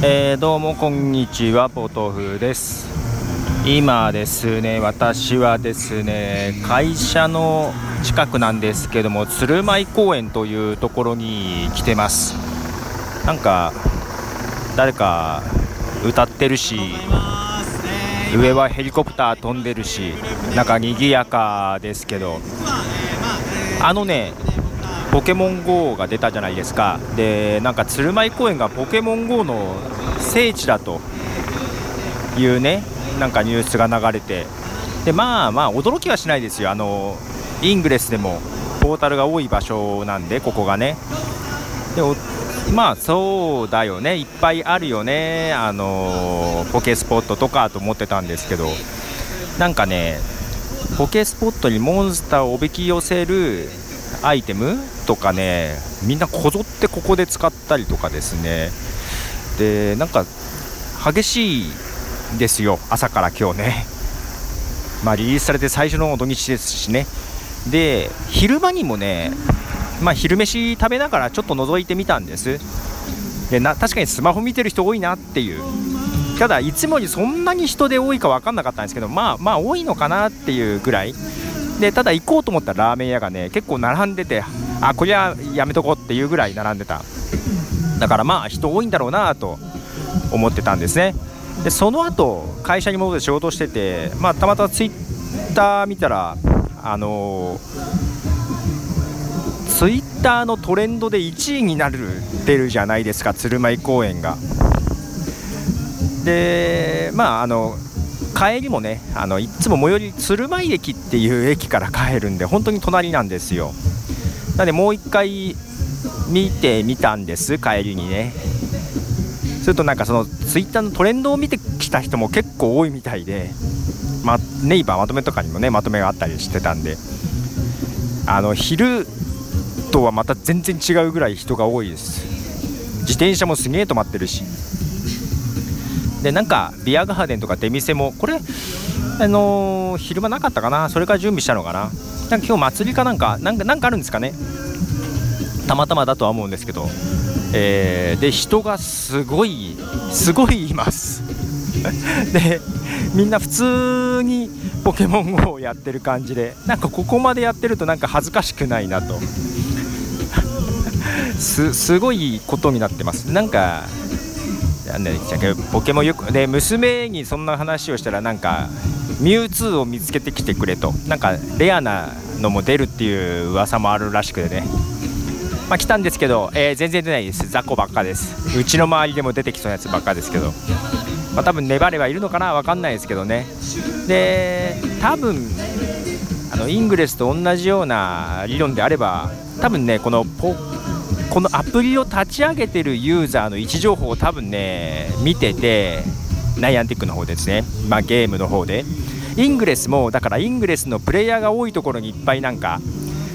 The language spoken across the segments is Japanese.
どうもこんにちは、ポトフです。今ですね、私はですね、会社の近くなんですけども、鶴舞公園というところに来てます。なんか誰か歌ってるし、上はヘリコプター飛んでるし、なんか賑やかですけど、ポケモン GO が出たじゃないですか。で、なんか鶴舞公園がポケモン GO の聖地だというね、なんかニュースが流れて、でまあ驚きはしないですよ。イングレスでもポータルが多い場所なんで、ここがね。でまあそうだよね、いっぱいあるよね、ポケスポットとかと思ってたんですけど、なんかね、ポケスポットにモンスターをおびき寄せるアイテムとかね、みんなこぞってここで使ったりとかですね。で、なんか激しいですよ、朝から今日ね。リリースされて最初の土日ですしね。で、昼間にもね、昼飯食べながらちょっと覗いてみたんです。で、確かにスマホ見てる人多いなっていう。ただいつもよりそんなに人で多いか分かんなかったんですけど、多いのかなっていうぐらいで、ただ行こうと思ったラーメン屋がね、結構並んでて、これはやめとこうっていうぐらい並んでた。だから人多いんだろうなと思ってたんですね。で、その後会社に戻って仕事してて、たまたまツイッター見たら、ツイッターのトレンドで1位になってるじゃないですか、鶴舞公園が。で、帰りもね、いつも最寄り鶴舞駅っていう駅から帰るんで、本当に隣なんですよ。なのでもう一回見てみたんです、帰りにね。するとなんかそのツイッターのトレンドを見てきた人も結構多いみたいで、ネイバーまとめとかにもね、まとめがあったりしてたんで、昼とはまた全然違うぐらい人が多いです。自転車もすげえ止まってるし。で、なんかビアガーデンとか出店もこれ昼間なかったかな、それから準備したのかな。なんか今日祭りかなんかあるんですかね、たまたまだとは思うんですけど、で、人がすごいいますで、みんな普通にポケモン GO をやってる感じで、なんかここまでやってるとなんか恥ずかしくないなとすごいことになってます。なんかポケモンよくで、娘にそんな話をしたら、なんかミュウツーを見つけてきてくれと、なんかレアなのも出るっていう噂もあるらしくてね、来たんですけど、全然出ないです。雑魚ばっかです。うちの周りでも出てきそうなやつばっかですけど、多分粘ればいるのかな、分かんないですけどね。で、多分イングレスと同じような理論であれば、多分ね、このアプリを立ち上げてるユーザーの位置情報を多分ね見てて、ナイアンティックの方ですね、ゲームの方でイングレスも、だからイングレスのプレイヤーが多いところにいっぱいなんか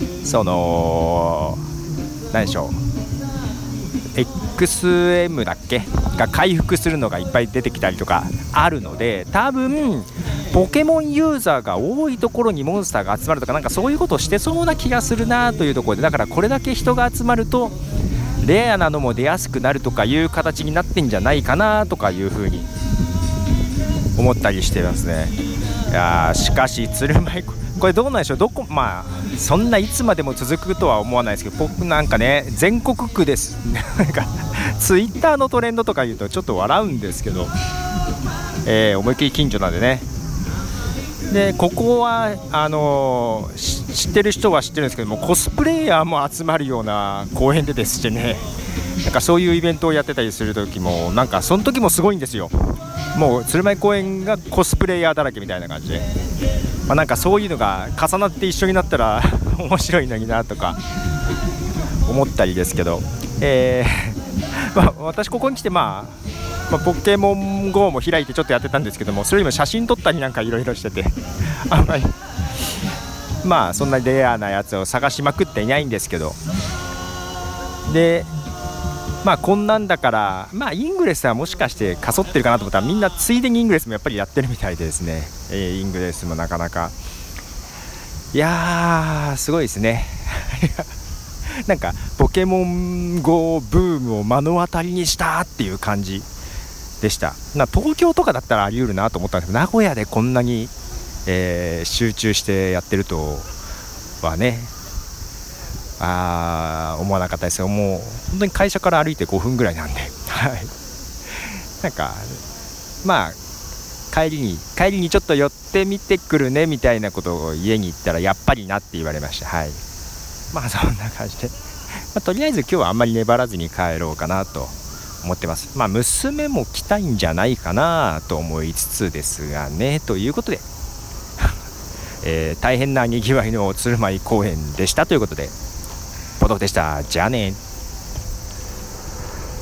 何でしょう、 XM だっけが回復するのがいっぱい出てきたりとかあるので、多分ポケモンユーザーが多いところにモンスターが集まるとか、なんかそういうことをしてそうな気がするなというところで、だからこれだけ人が集まるとレアなのも出やすくなるとかいう形になってんじゃないかなとかいうふうに思ったりしてますね。いや、しかし鶴舞、これどうなんでしょう、そんないつまでも続くとは思わないですけど、僕なんかね、全国区ですなんかツイッターのトレンドとか言うとちょっと笑うんですけど、思いっきり近所なんでね。で、ここは知ってる人は知ってるんですけども、コスプレイヤーも集まるような公園でですしてね、なんかそういうイベントをやってたりする時も、なんかその時もすごいんですよ。もう鶴舞公園がコスプレイヤーだらけみたいな感じで、なんかそういうのが重なって一緒になったら面白いのになとか思ったりですけど、私ここに来てポケモン GO も開いてちょっとやってたんですけども、それよりも写真撮ったりなんかいろいろしててあんまりそんなレアなやつを探しまくっていないんですけど、でこんなんだから、イングレスはもしかしてかそってるかなと思ったら、みんなついでにイングレスもやっぱりやってるみたいでですね、イングレスもなかなか、いやーすごいですねなんかポケモン GO ブームを目の当たりにしたっていう感じでした。東京とかだったらあり得るなと思ったんですけど、名古屋でこんなに、集中してやってるとはね、思わなかったですよ。もう本当に会社から歩いて5分ぐらいなんで、はい、なんかまあ帰りにちょっと寄ってみてくるねみたいなことを家に行ったらやっぱりなって言われました。はい、まあそんな感じで、とりあえず今日はあんまり粘らずに帰ろうかなと思ってます。娘も来たいんじゃないかなと思いつつですがね、ということで大変なにぎわいの鶴舞公園でしたということで、ポトフでした。じゃあね。